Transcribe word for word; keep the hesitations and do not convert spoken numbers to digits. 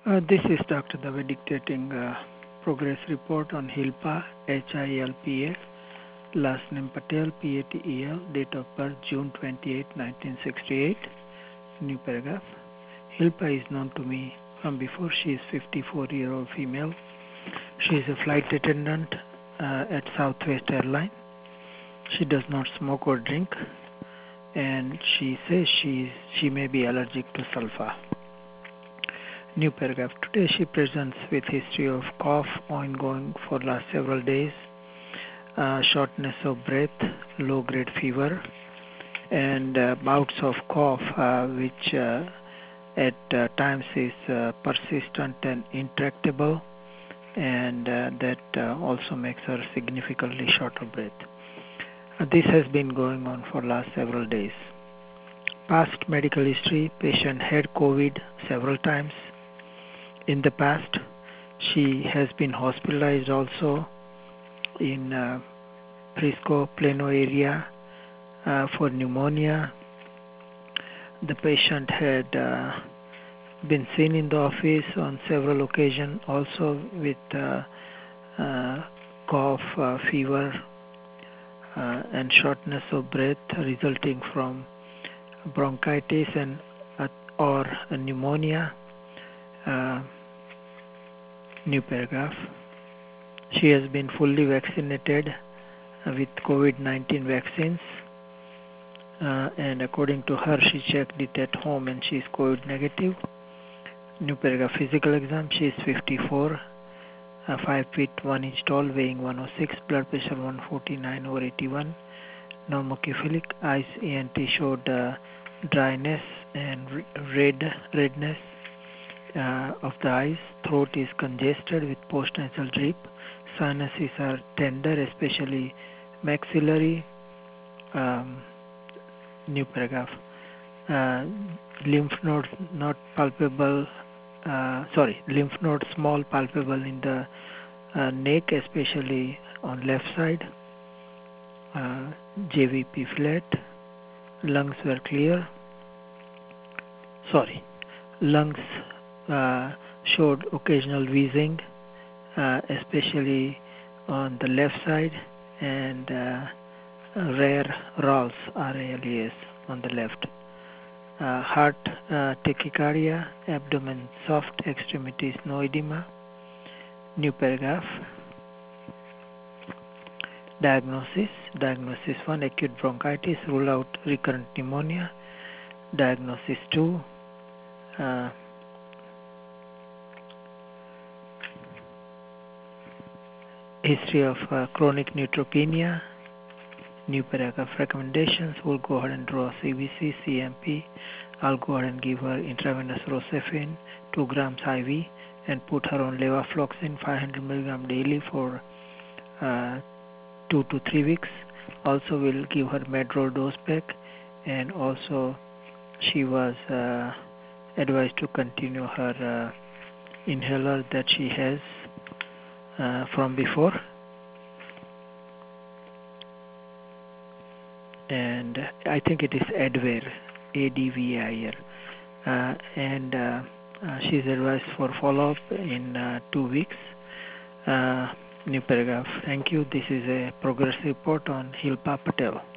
Uh, this is Doctor Dave dictating uh, progress report on Hilpa, H I L P A, last name Patel, P A T E L, date of birth June twenty-eighth, nineteen sixty-eight, new paragraph. Hilpa is known to me from before. She is fifty-four-year-old female. She is a flight attendant uh, at Southwest Airlines. She does not smoke or drink, and she says she, she may be allergic to sulfa. New paragraph. Today she presents with history of cough ongoing for last several days, uh, shortness of breath, low-grade fever, and uh, bouts of cough uh, which uh, at uh, times is uh, persistent and intractable, and uh, that uh, also makes her significantly short of breath. Uh, this has been going on for last several days. Past medical history: patient had COVID several times. In the past, she has been hospitalized also in uh, Frisco, Plano area uh, for pneumonia. The patient had uh, been seen in the office on several occasions also with uh, uh, cough, uh, fever, uh, and shortness of breath resulting from bronchitis and uh, or pneumonia. Uh, new paragraph. She has been fully vaccinated with COVID nineteen vaccines, uh, and according to her, she checked it at home and she is COVID negative. New paragraph. Physical exam. She is fifty-four, uh, five feet one inch tall, weighing one oh six, blood pressure one forty-nine over eighty-one, normocephalic. Eyes E N T showed uh, dryness and red redness uh, of the eyes. Throat is congested with postnasal drip. Sinuses are tender, especially maxillary. Um, new paragraph. Uh, lymph nodes not palpable. Uh, sorry, lymph nodes small, palpable in the uh, neck, especially on left side. Uh, J V P flat. Lungs were clear. Sorry, lungs uh, showed occasional wheezing, uh, especially on the left side, and uh, rare R A Ls, R A L E S, on the left. Uh, heart uh, tachycardia, abdomen soft, extremities no edema. New paragraph. Diagnosis. Diagnosis one, acute bronchitis, rule out recurrent pneumonia. Diagnosis two, uh, history of uh, chronic neutropenia. New paragraph. Recommendations: we'll go ahead and draw C B C, C M P. I'll go ahead and give her intravenous rocephin, two grams I V, and put her on levofloxacin, five hundred milligrams daily for uh, two to three weeks. Also, we'll give her Medrol dose pack, and also she was uh, advised to continue her uh, inhaler that she has uh, from before. And I think it is Advair, A D V A I R. Uh, and uh, uh, she's advised for follow-up in uh, two weeks. Uh, new paragraph. Thank you. This is a progress report on Hilpa Patel.